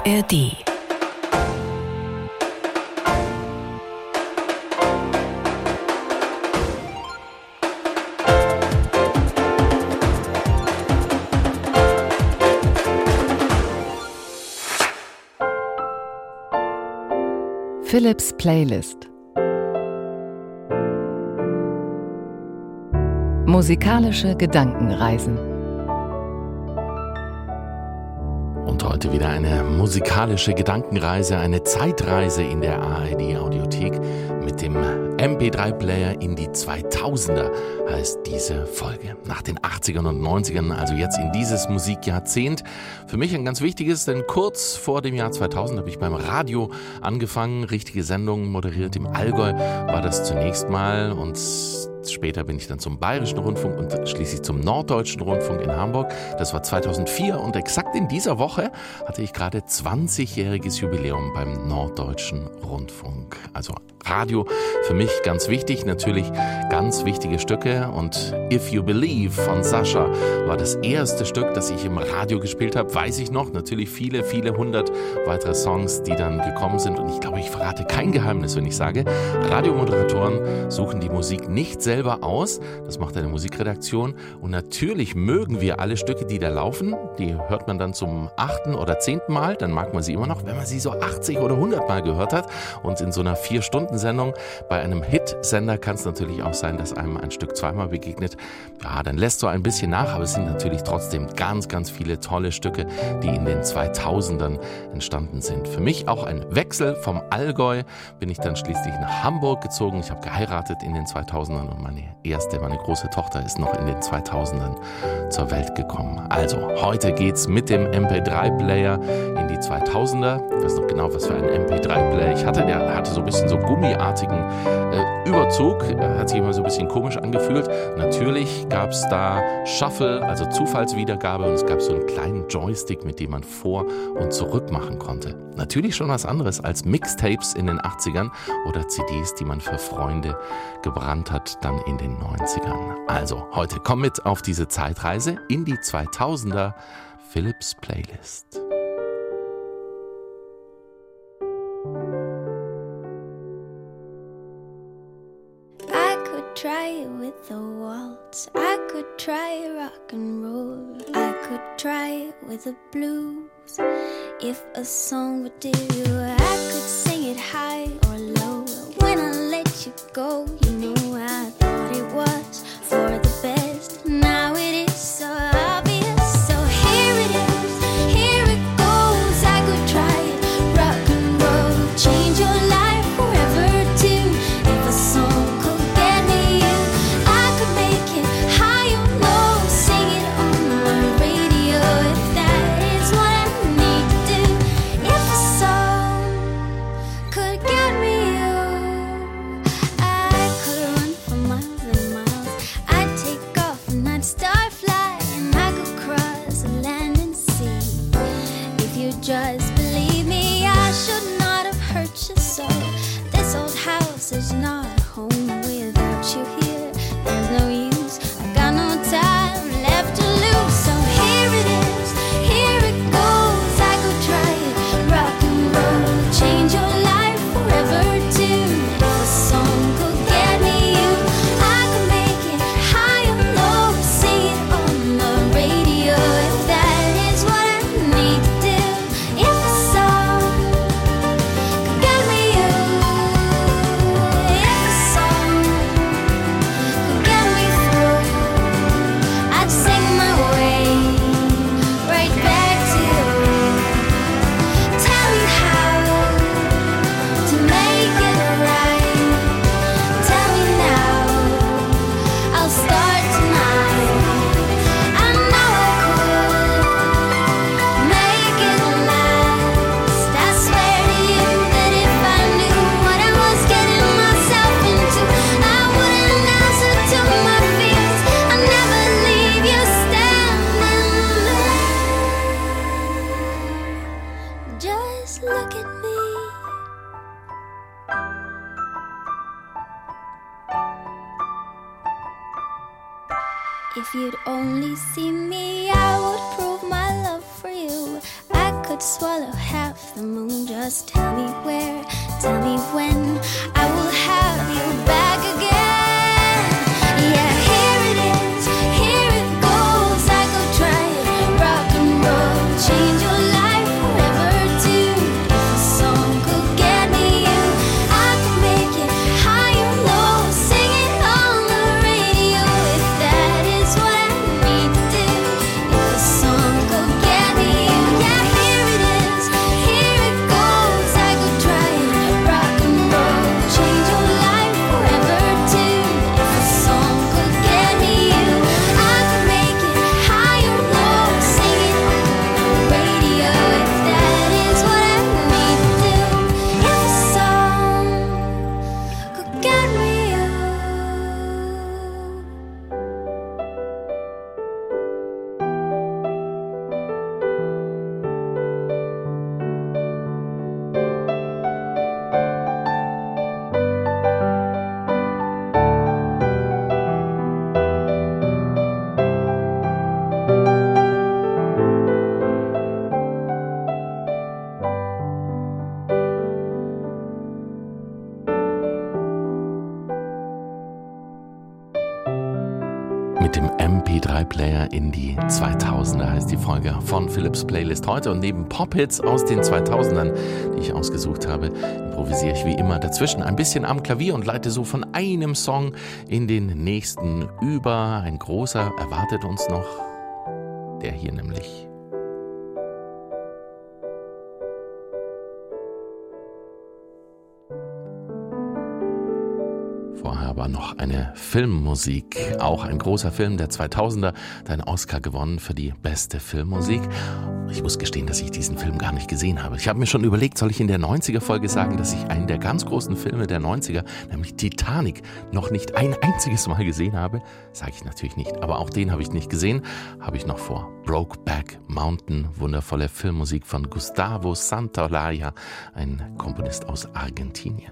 ARD. Philips Playlist. Musikalische Gedankenreisen. Und heute wieder eine musikalische Gedankenreise, eine Zeitreise in der ARD-Audiothek mit dem MP3-Player in die 2000er heißt diese Folge. Nach den 80ern und 90ern, also jetzt in dieses Musikjahrzehnt. Für mich ein ganz wichtiges, denn kurz vor dem Jahr 2000 habe ich beim Radio angefangen, richtige Sendungen moderiert. Im Allgäu war das zunächst mal und später bin ich dann zum Bayerischen Rundfunk und schließlich zum Norddeutschen Rundfunk in Hamburg. Das war 2004 und exakt in dieser Woche hatte ich gerade 20-jähriges Jubiläum beim Norddeutschen Rundfunk. Also Radio für mich ganz wichtig, natürlich ganz wichtige Stücke und If You Believe von Sascha war das erste Stück, das ich im Radio gespielt habe, weiß ich noch. Natürlich viele, viele hundert weitere Songs, die dann gekommen sind und ich glaube, ich verrate kein Geheimnis, wenn ich sage, Radiomoderatoren suchen die Musik nicht selber aus, das macht eine Musikredaktion und natürlich mögen wir alle Stücke, die da laufen, die hört man dann zum 8. oder 10. Mal, dann mag man sie immer noch, wenn man sie so 80 oder 100 Mal gehört hat und in so einer 4-Stunden-Sendung, bei einem Hit-Sender kann es natürlich auch sein, dass einem ein Stück zweimal begegnet, ja, dann lässt so ein bisschen nach, aber es sind natürlich trotzdem ganz, ganz viele tolle Stücke, die in den 2000ern entstanden sind. Für mich auch ein Wechsel vom Allgäu, bin ich dann schließlich nach Hamburg gezogen, ich habe geheiratet in den 2000ern und meine große Tochter ist noch in den 2000ern zur Welt gekommen. Also, heute geht's mit dem MP3-Player in die 2000er. Ich weiß noch genau, was für einen MP3-Player ich hatte. Der hatte so ein bisschen so gummiartigen Überzug. Hat sich immer so ein bisschen komisch angefühlt. Natürlich gab's da Shuffle, also Zufallswiedergabe und es gab so einen kleinen Joystick, mit dem man vor- und zurück machen konnte. Natürlich schon was anderes als Mixtapes in den 80ern oder CDs, die man für Freunde gebrannt hat, dann in den 90ern. Also, heute komm mit auf diese Zeitreise in die 2000er Philips Playlist. I could try with the waltz, I could try rock and roll, I could try with the blues. If a song would do, I could sing it high or low. When I let you go, you know I thought it was for the best. Now it is so obvious. So here it is, here it goes. I could try it, rock and roll, change your life forever too. If a song could get me you, I could make it high or low, sing it on the radio. If that is what I need to do, if a song could get me you, I could run for miles and miles. I'd take off and I'd start flying. I could cross the land and sea. If you just believe me, I should not have hurt you so. This old house is not home without you here. There's no use, I got no time left to lose. So here it is, here it goes. I could try it, rock and roll, change your life forever too. If a song could get me you, I could make it high or low, sing it on the radio. If that is what I need to do, if a song could get me you, if a song could get me through, I'd sing my way right back to you. Tell me how to make it right. Tell me now, I'll start tonight. I know I could make it last. I swear to you that if I knew what I was getting myself into, I wouldn't answer to my fears. I'd never leave you standing there. Just look at me. If you'd only see me, I would prove my love for you. I could swallow half half the moon. Just tell me where, tell me when I will have you back again. Yeah, here it is, here it goes. I could try it, rock and roll, change your life forever too. If a song could get me you, I could make it high or low, sing it on the radio. If that is what I need to do, if a song could get me you, yeah, here it is, here it goes. I could try it, rock and roll, change your life forever too. If a song could get me you, I could make it high or low, sing it on the radio. If that is what I need to do, if a song could get me you. Mit dem MP3-Player in die 2000er heißt die Folge von Philips Playlist heute. Und neben Pop-Hits aus den 2000ern, die ich ausgesucht habe, improvisiere ich wie immer dazwischen ein bisschen am Klavier und leite so von einem Song in den nächsten über. Ein großer erwartet uns noch, der hier nämlich. Vorher aber noch eine Filmmusik, auch ein großer Film der 2000er, hat einen Oscar gewonnen für die beste Filmmusik. Ich muss gestehen, dass ich diesen Film gar nicht gesehen habe. Ich habe mir schon überlegt, soll ich in der 90er-Folge sagen, dass ich einen der ganz großen Filme der 90er, nämlich Titanic, noch nicht ein einziges Mal gesehen habe? Sage ich natürlich nicht, aber auch den habe ich nicht gesehen, habe ich noch vor. Brokeback Mountain, wundervolle Filmmusik von Gustavo Santaolalla, ein Komponist aus Argentinien.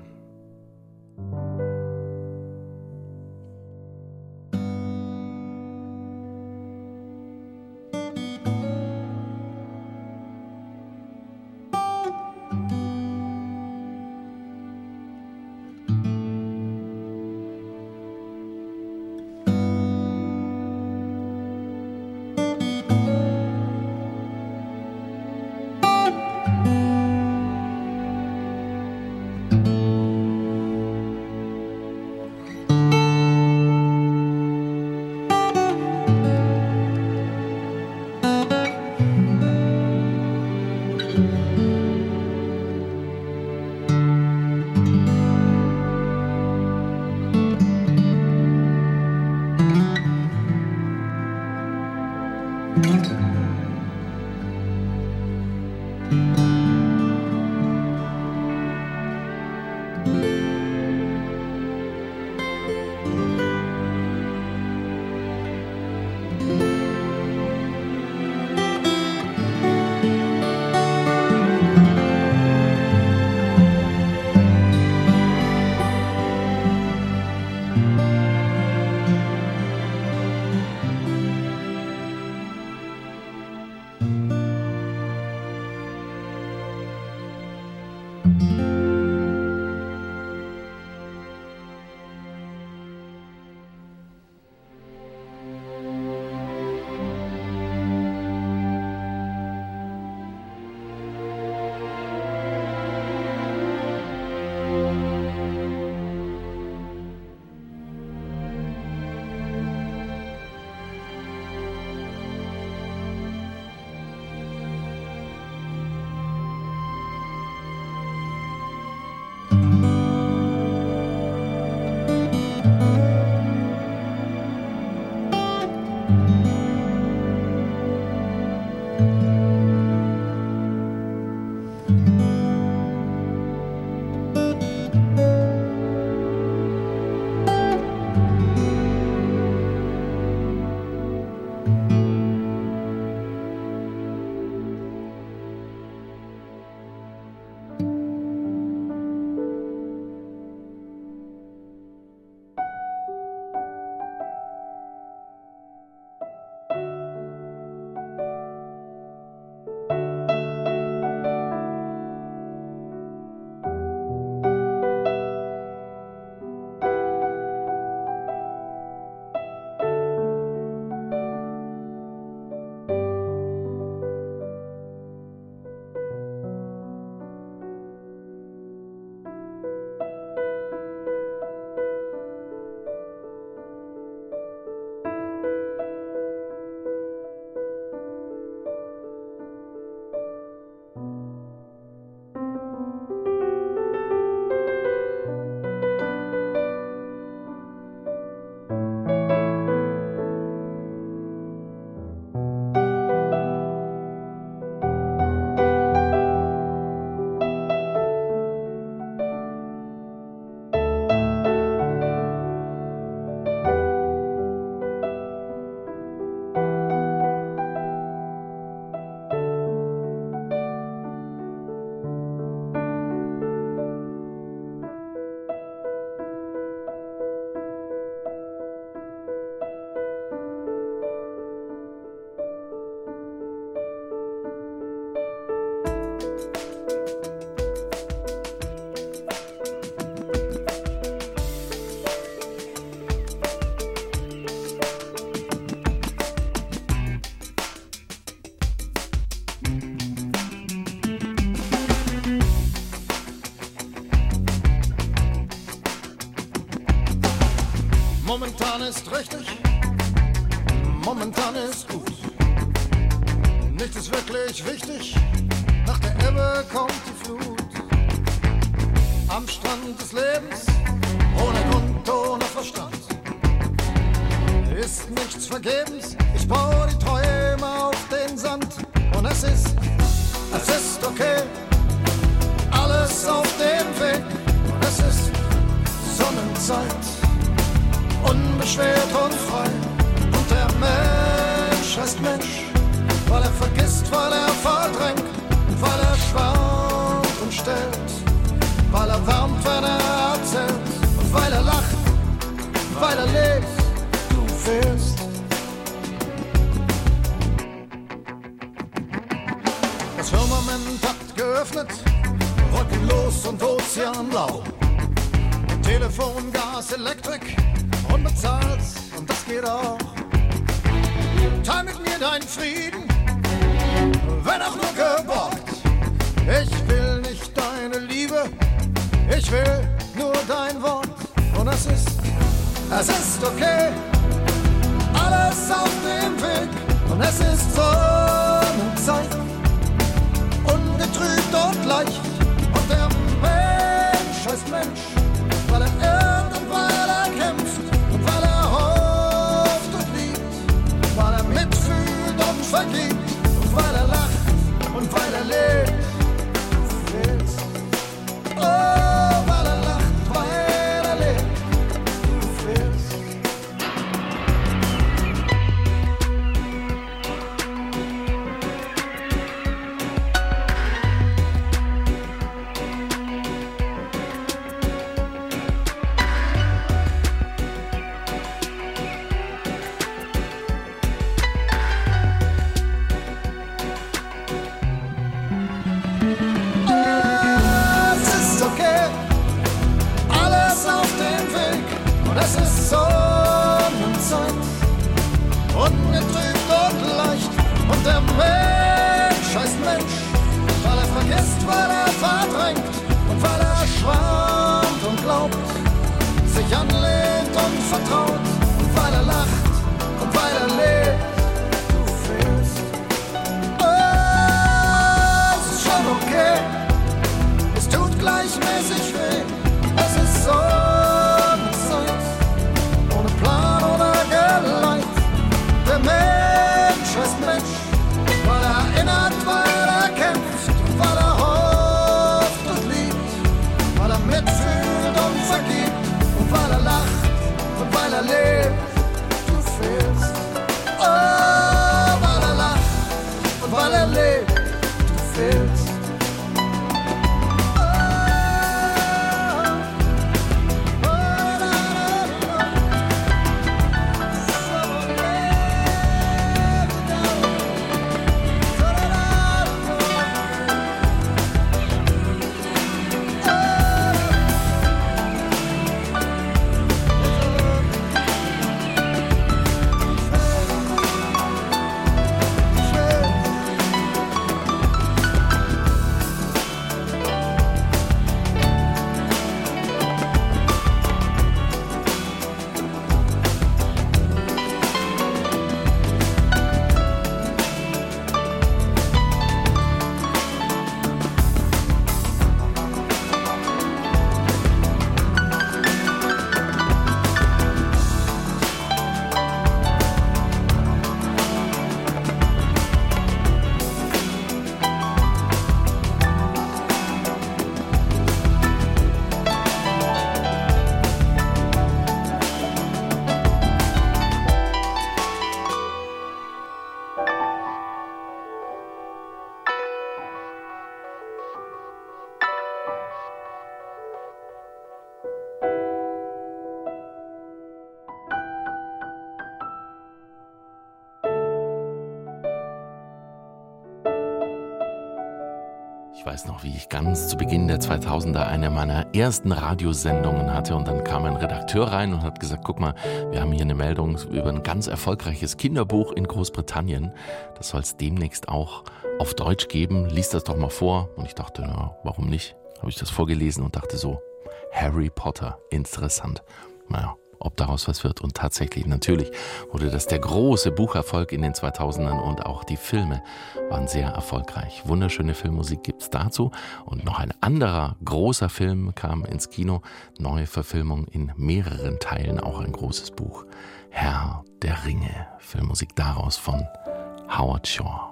Momentan ist richtig, momentan ist gut. Nichts ist wirklich wichtig, nach der Ebbe kommt die Flut. Am Strand des Lebens, ohne Grund, ohne Verstand, ist nichts vergebens, ich baue die Träume auf den Sand. Und es ist okay, alles auf dem Weg. Und es ist Sonnenzeit, unbeschwert und frei. Und der Mensch heißt Mensch, weil er vergisst, weil er verdrängt, weil er schwant und stellt, weil er wärmt, wenn er erzählt, und weil er lacht, weil er lebt, du fehlst. Das Firmament hat geöffnet, wolkenlos und ozeanblau. Telefon, Gas, Elektrik, unbezahlt, und das geht auch. Teil mit mir deinen Frieden, wenn auch nur geborgt. Ich will nicht deine Liebe, ich will nur dein Wort. Und es ist okay, alles auf dem Weg. Und es ist Sonnenzeit, ungetrübt und leicht. Und der Mensch heißt Mensch, weil er irrt und weil er kämpft und weil er hofft und liebt, weil er mitfühlt und vergibt und weil er lacht und weil er lebt. Oh, weil er lacht, weil er lebt, du fehlst. Es ist Sonnenzeit, ungetrübt und leicht. Und der Mensch heißt Mensch, weil er vergisst, weil er verdrängt und weil er schwant und glaubt, sich anlehnt und vertraut. Und weil er lacht und weil er lebt, du fehlst. Oh, es ist schon okay, es tut gleichmäßig weh. Es ist Sonnenzeit, ohne Plan oder Geleit. Der Mensch heißt Mensch, weil er erinnert, weil er kämpft, weil er hofft und liebt, weil er mitfühlt und vergibt und weil er lacht und weil er lebt, du fehlst. Oh, weil er lacht und weil er lebt, du fehlst. Ich weiß noch, wie ich ganz zu Beginn der 2000er eine meiner ersten Radiosendungen hatte und dann kam ein Redakteur rein und hat gesagt, guck mal, wir haben hier eine Meldung über ein ganz erfolgreiches Kinderbuch in Großbritannien. Das soll es demnächst auch auf Deutsch geben. Lies das doch mal vor. Und ich dachte, na, warum nicht? Habe ich das vorgelesen und dachte so, Harry Potter, interessant. Naja, ob daraus was wird. Und tatsächlich, natürlich wurde das der große Bucherfolg in den 2000ern und auch die Filme waren sehr erfolgreich. Wunderschöne Filmmusik gibt's dazu. Und noch ein anderer großer Film kam ins Kino. Neue Verfilmung in mehreren Teilen, auch ein großes Buch. Herr der Ringe. Filmmusik daraus von Howard Shore.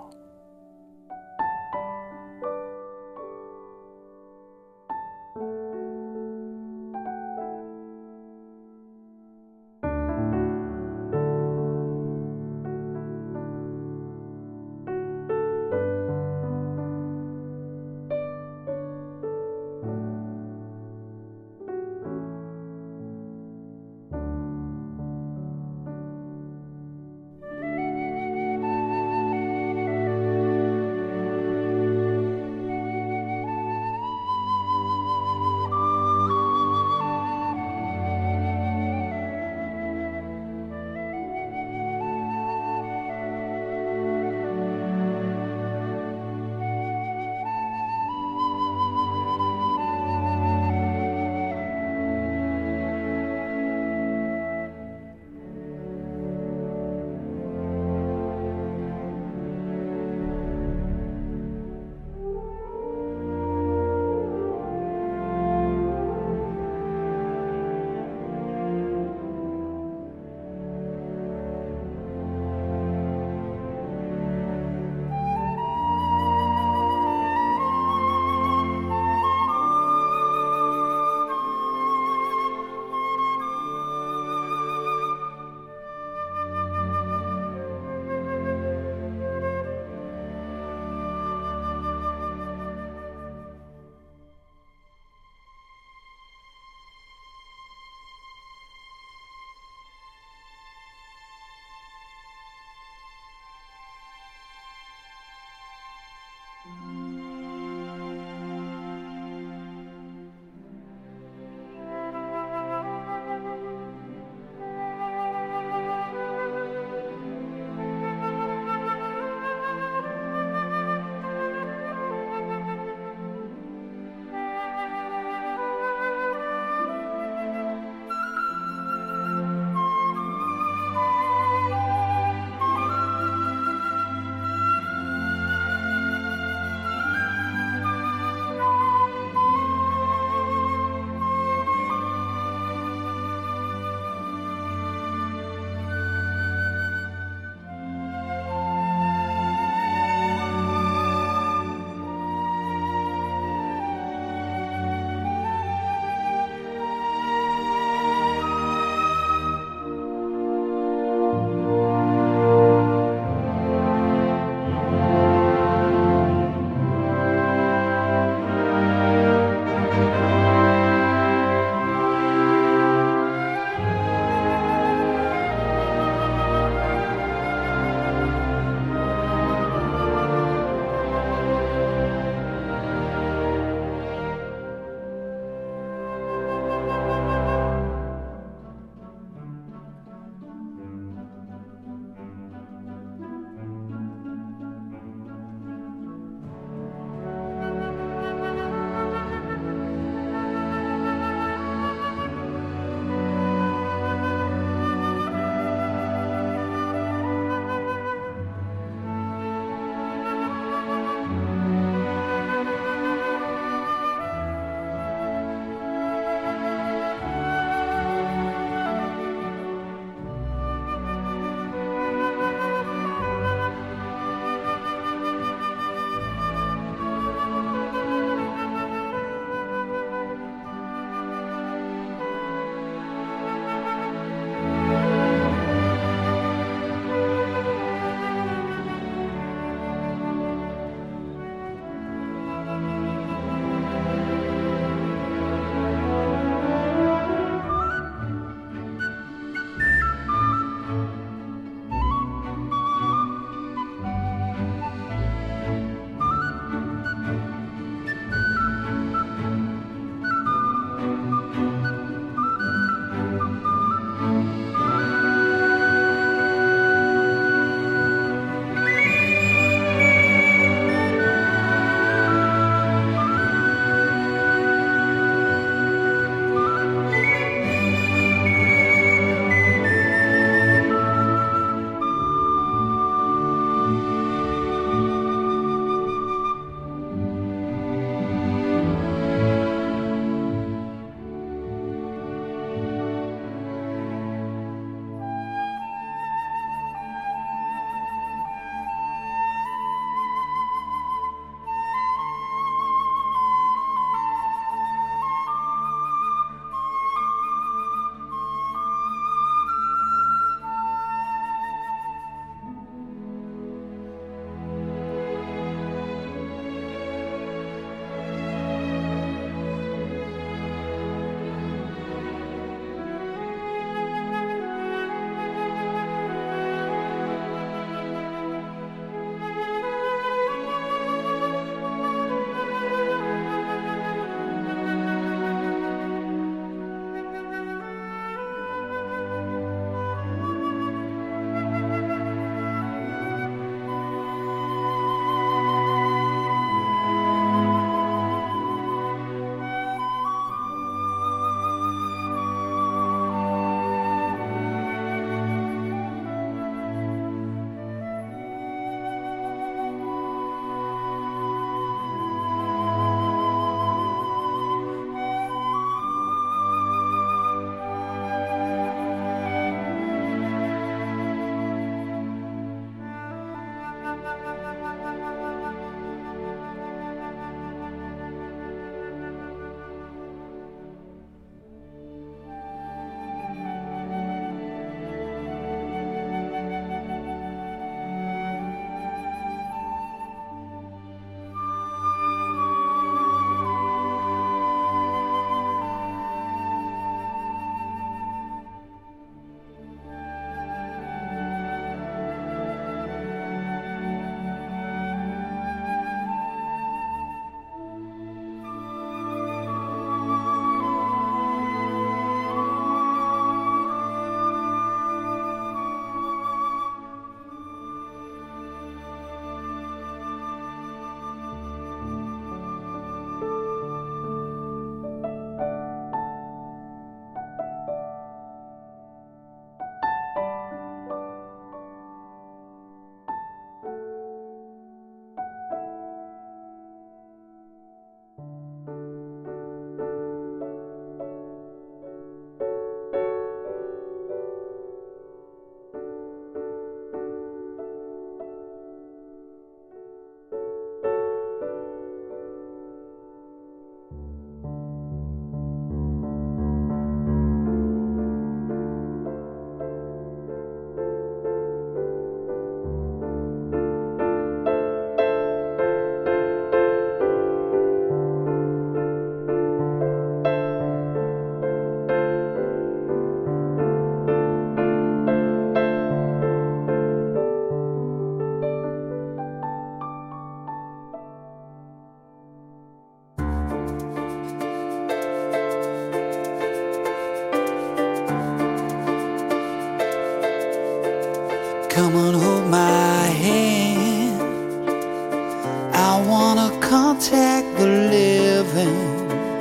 contact the living.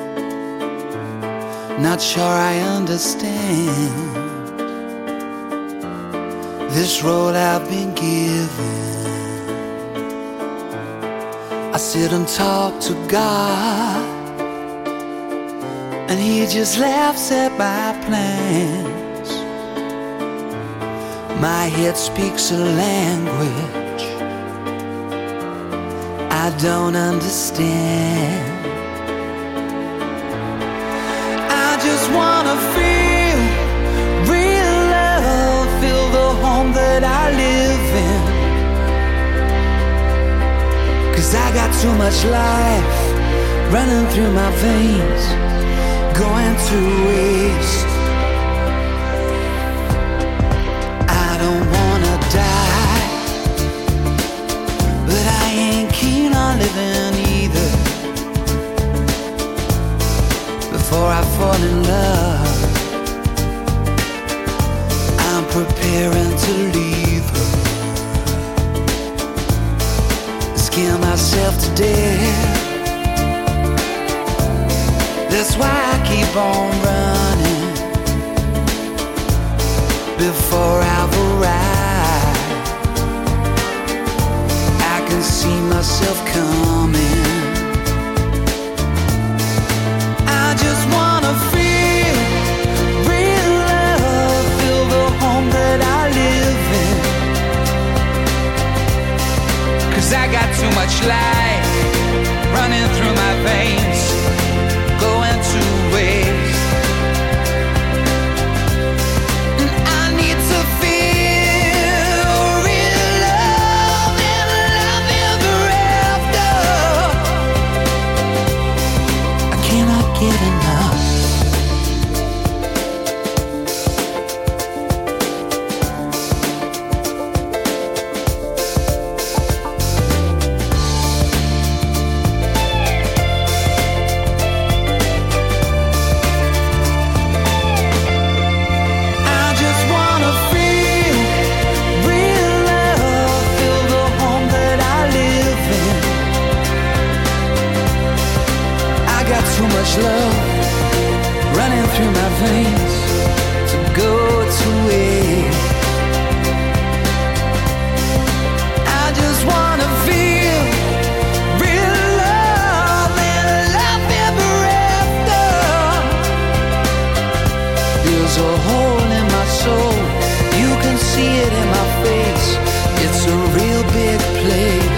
Not sure I understand this road I've been given. I sit and talk to God, and He just laughs at my plans. My head speaks a language I don't understand. I just wanna feel real love, feel the home that I live in. 'Cause I got too much life running through my veins, going to waste. I don't wanna die, but I ain't keen on living either. Before I fall in love, I'm preparing to leave her. Scare myself to death. That's why I keep on running before I've arrived. I can see myself coming. I just wanna feel real love, feel the home that I live in. 'Cause I got too much life running through my veins, going to waste. And I need to feel real love and love ever after. I cannot get enough. Too much love running through my veins to go to waste. I just wanna feel real love and love ever after. There's a hole in my soul, you can see it in my face. It's a real big place.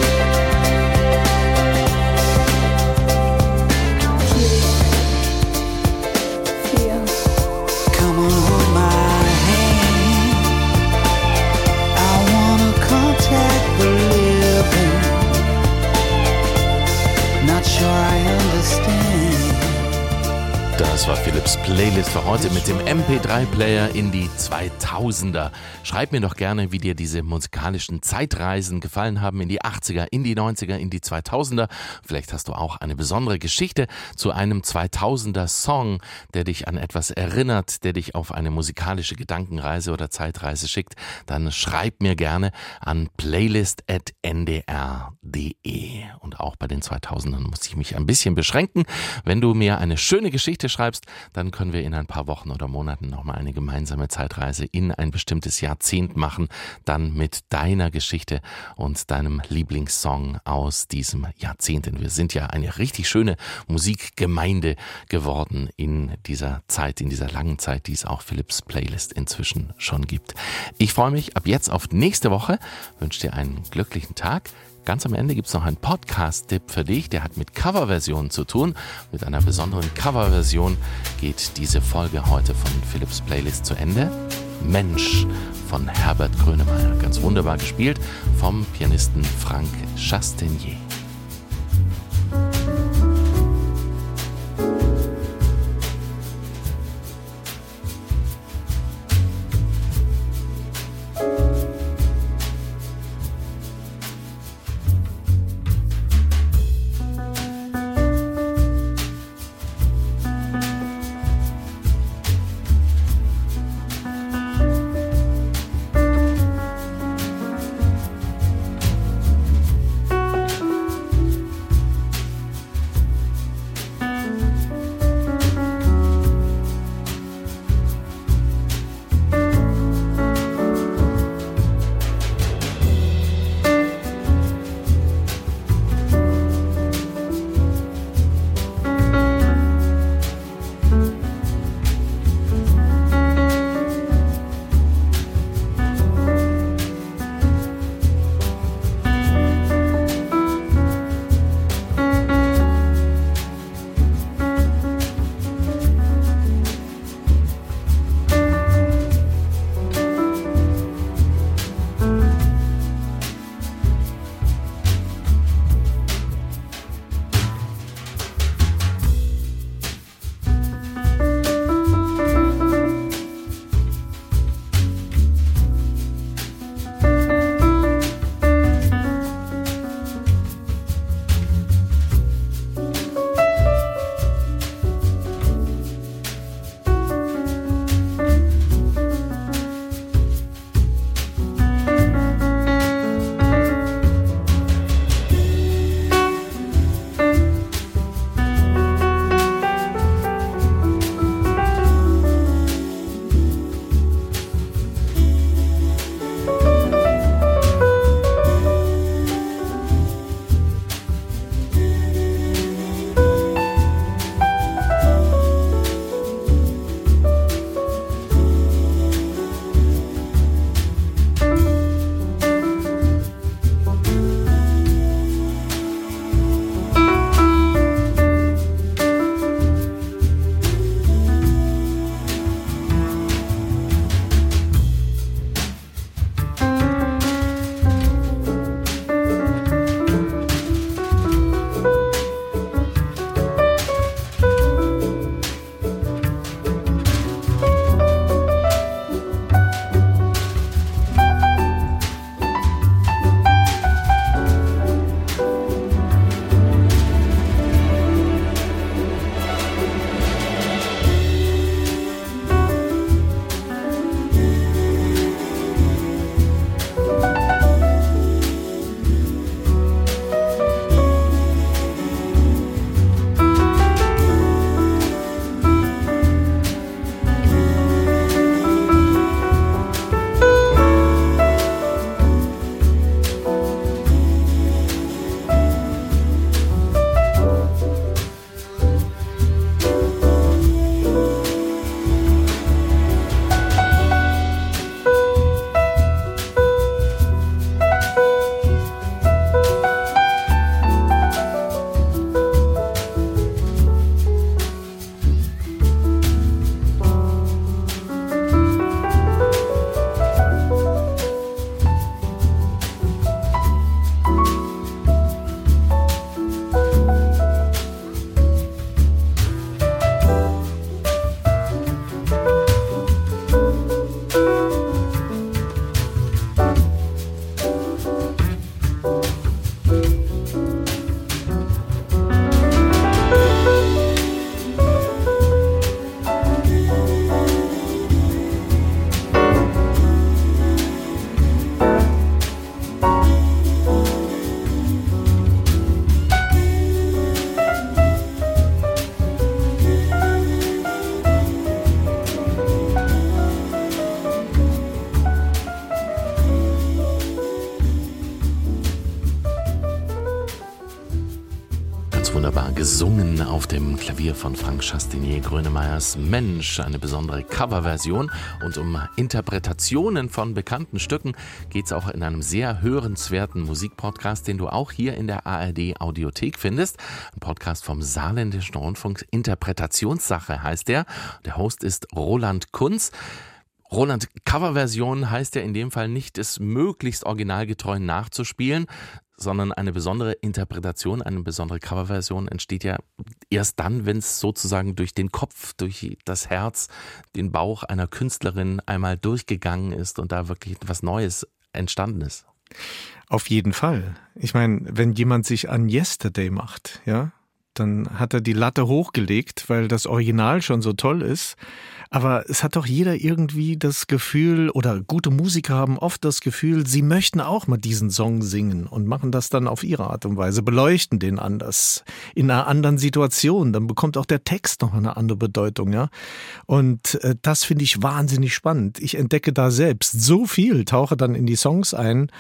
Das war Philips Playlist für heute mit dem MP3-Player in die 2000er. Schreib mir doch gerne, wie dir diese musikalischen Zeitreisen gefallen haben in die 80er, in die 90er, in die 2000er. Vielleicht hast du auch eine besondere Geschichte zu einem 2000er-Song, der dich an etwas erinnert, der dich auf eine musikalische Gedankenreise oder Zeitreise schickt. Dann schreib mir gerne an playlist@ndr.de. Und auch bei den 2000ern muss ich mich ein bisschen beschränken. Wenn du mir eine schöne Geschichte schreibst, dann können wir in ein paar Wochen oder Monaten nochmal eine gemeinsame Zeitreise in ein bestimmtes Jahrzehnt machen, dann mit deiner Geschichte und deinem Lieblingssong aus diesem Jahrzehnt. Denn wir sind ja eine richtig schöne Musikgemeinde geworden in dieser Zeit, in dieser langen Zeit, die es auch Philips Playlist inzwischen schon gibt. Ich freue mich ab jetzt auf nächste Woche, wünsche dir einen glücklichen Tag. Ganz am Ende gibt es noch einen Podcast-Tipp für dich, der hat mit Coverversionen zu tun. Mit einer besonderen Coverversion geht diese Folge heute von Philips Playlist zu Ende. Mensch von Herbert Grönemeyer, ganz wunderbar gespielt vom Pianisten Frank Chastenier. Ganz wunderbar gesungen auf dem Klavier von Frank Chastinier Grönemeyers Mensch, eine besondere Coverversion. Und um Interpretationen von bekannten Stücken geht es auch in einem sehr hörenswerten Musikpodcast, den du auch hier in der ARD Audiothek findest. Ein Podcast vom Saarländischen Rundfunk, Interpretationssache heißt der. Der Host ist Roland Kunz. Roland, Coverversion heißt ja in dem Fall nicht, es möglichst originalgetreu nachzuspielen, sondern eine besondere Interpretation, eine besondere Coverversion entsteht ja erst dann, wenn es sozusagen durch den Kopf, durch das Herz, den Bauch einer Künstlerin einmal durchgegangen ist und da wirklich was Neues entstanden ist. Auf jeden Fall. Ich meine, wenn jemand sich an Yesterday macht, ja, dann hat er die Latte hochgelegt, weil das Original schon so toll ist. Aber es hat doch jeder irgendwie das Gefühl, oder gute Musiker haben oft das Gefühl, sie möchten auch mal diesen Song singen und machen das dann auf ihre Art und Weise, beleuchten den anders, in einer anderen Situation. Dann bekommt auch der Text noch eine andere Bedeutung, ja. Und das finde ich wahnsinnig spannend. Ich entdecke da selbst so viel, tauche dann in die Songs ein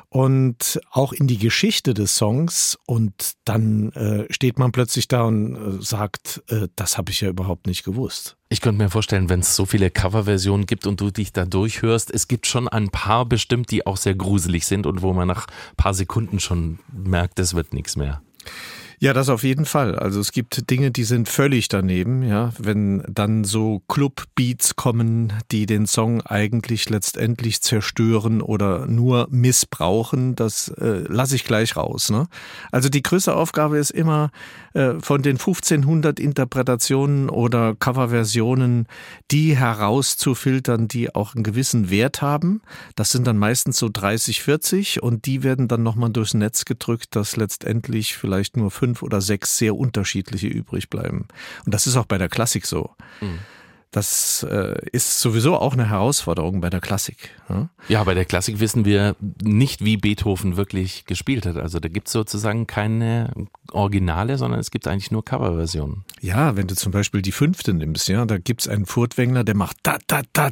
und auch in die Geschichte des Songs und dann steht man plötzlich da und sagt, das habe ich ja überhaupt nicht gewusst. Ich könnte mir vorstellen, wenn es so viele Coverversionen gibt und du dich da durchhörst, es gibt schon ein paar bestimmt, die auch sehr gruselig sind und wo man nach ein paar Sekunden schon merkt, es wird nichts mehr. Ja, das auf jeden Fall. Also es gibt Dinge, die sind völlig daneben, ja, wenn dann so Club-Beats kommen, die den Song eigentlich letztendlich zerstören oder nur missbrauchen, das lasse ich gleich raus, ne? Also die größte Aufgabe ist immer von den 1500 Interpretationen oder Coverversionen, die herauszufiltern, die auch einen gewissen Wert haben. Das sind dann meistens so 30, 40 und die werden dann nochmal durchs Netz gedrückt, dass letztendlich vielleicht nur 5 oder 6 sehr unterschiedliche übrig bleiben. Und das ist auch bei der Klassik so. Mhm. Das ist sowieso auch eine Herausforderung bei der Klassik. Ja? Ja, bei der Klassik wissen wir nicht, wie Beethoven wirklich gespielt hat. Also da gibt es sozusagen keine Originale, sondern es gibt eigentlich nur Coverversionen. Ja, wenn du zum Beispiel die 5. nimmst, ja, da gibt es einen Furtwängler, der macht da, da, da,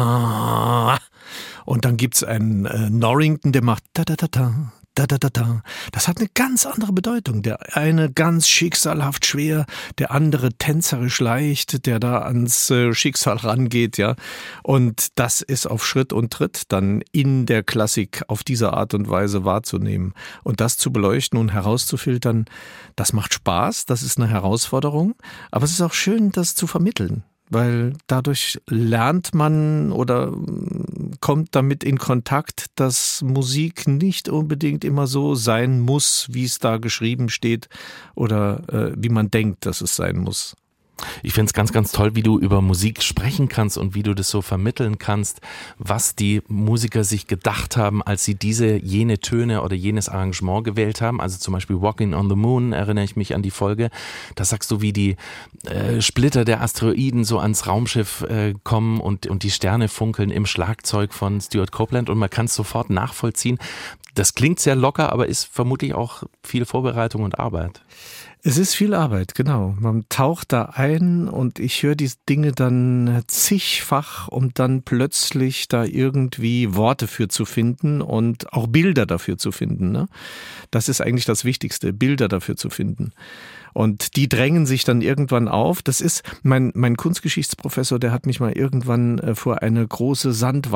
da. Und dann gibt es einen Norrington, der macht da, da, da, da. Da, da, da, da. Das hat eine ganz andere Bedeutung. Der eine ganz schicksalhaft schwer, der andere tänzerisch leicht, der da ans Schicksal rangeht, ja. Und das ist auf Schritt und Tritt dann in der Klassik auf diese Art und Weise wahrzunehmen. Und das zu beleuchten und herauszufiltern, das macht Spaß, das ist eine Herausforderung. Aber es ist auch schön, das zu vermitteln. Weil dadurch lernt man oder kommt damit in Kontakt, dass Musik nicht unbedingt immer so sein muss, wie es da geschrieben steht oder wie man denkt, dass es sein muss. Ich finde es ganz, ganz toll, wie du über Musik sprechen kannst und wie du das so vermitteln kannst, was die Musiker sich gedacht haben, als sie jene Töne oder jenes Arrangement gewählt haben. Also zum Beispiel Walking on the Moon, erinnere ich mich an die Folge. Da sagst du, wie die Splitter der Asteroiden so ans Raumschiff kommen und die Sterne funkeln im Schlagzeug von Stuart Copeland und man kann es sofort nachvollziehen. Das klingt sehr locker, aber ist vermutlich auch viel Vorbereitung und Arbeit. Es ist viel Arbeit, genau. Man taucht da ein und ich höre die Dinge dann zigfach, um dann plötzlich da irgendwie Worte für zu finden und auch Bilder dafür zu finden, ne? Das ist eigentlich das Wichtigste, Bilder dafür zu finden. Und die drängen sich dann irgendwann auf. Das ist mein Kunstgeschichtsprofessor, der hat mich mal irgendwann vor eine große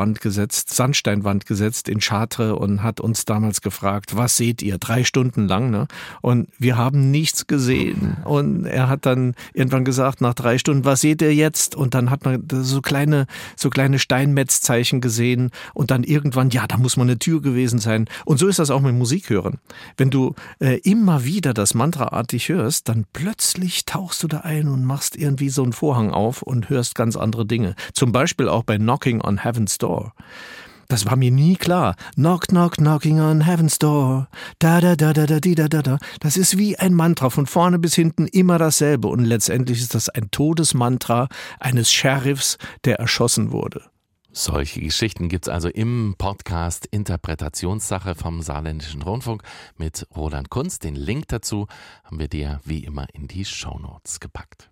Sandsteinwand gesetzt in Chartres und hat uns damals gefragt, was seht ihr? 3 Stunden lang, ne? Und wir haben nichts gesehen. Und er hat dann irgendwann gesagt, nach 3 Stunden, was seht ihr jetzt? Und dann hat man so kleine Steinmetzzeichen gesehen und dann irgendwann, ja, da muss mal eine Tür gewesen sein. Und so ist das auch mit Musik hören. Wenn du immer wieder das mantraartig hörst, dann plötzlich tauchst du da ein und machst irgendwie so einen Vorhang auf und hörst ganz andere Dinge. Zum Beispiel auch bei Knocking on Heaven's Door. Das war mir nie klar. Knock, knock, knocking on Heaven's Door. Da, da, da, da, da, da, da, da. Das ist wie ein Mantra, von vorne bis hinten immer dasselbe. Und letztendlich ist das ein Todesmantra eines Sheriffs, der erschossen wurde. Solche Geschichten gibt's also im Podcast Interpretationssache vom Saarländischen Rundfunk mit Roland Kunz. Den Link dazu haben wir dir wie immer in die Shownotes gepackt.